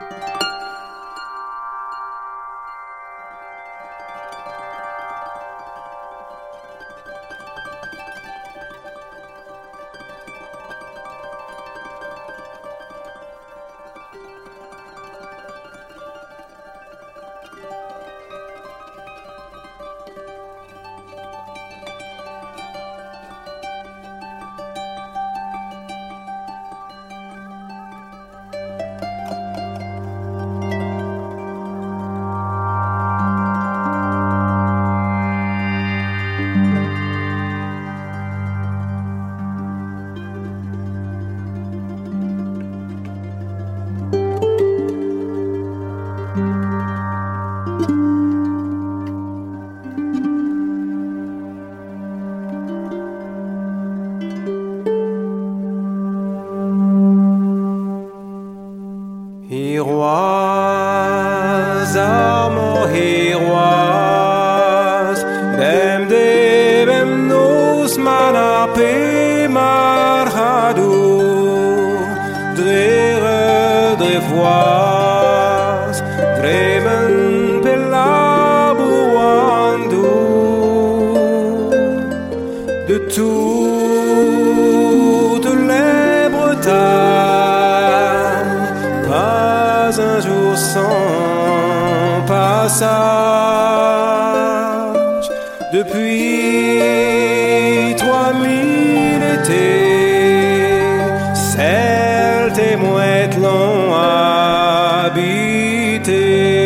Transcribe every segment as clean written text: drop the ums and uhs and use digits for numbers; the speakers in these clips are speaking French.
Hiroaz, armo hiroaz, bem de bem nos manape marhadu, drere drevoaz, dremen pelabuandu, de toutes les Bretagnes, pas un jour sans passage. Depuis 3000 étés, Celtes et mouettes l'ont habité.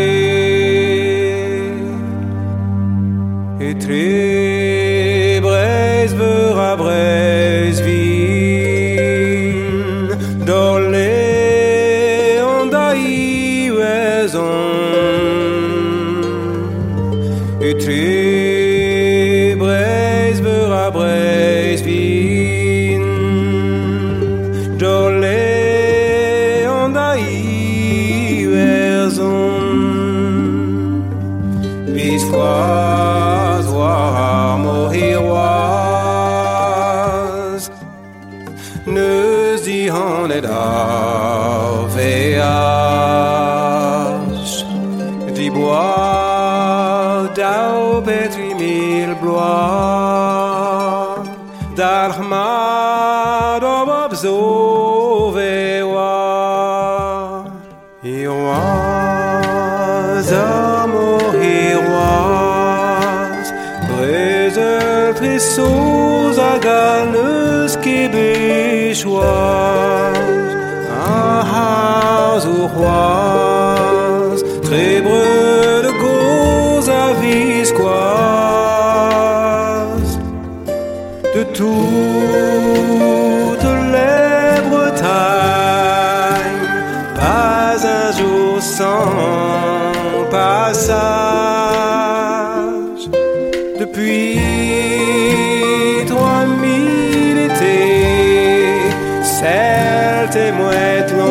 Et très Breisver à Breisville, dans les ondaï et très Breisver à Breisville, dans les ondaï Visquoise, war mohiroise, neus die handen aveage, die bois d'au petri mil blois, d'armad obobzovewa, hiroise, mohiroise, brezel trissos à galneus québéchoise, un house ou roise, très breu de gauze à visquoise, de toutes les Bretagnes, pas un jour sans passage. Depuis 3000 étés, Celtes et mouettes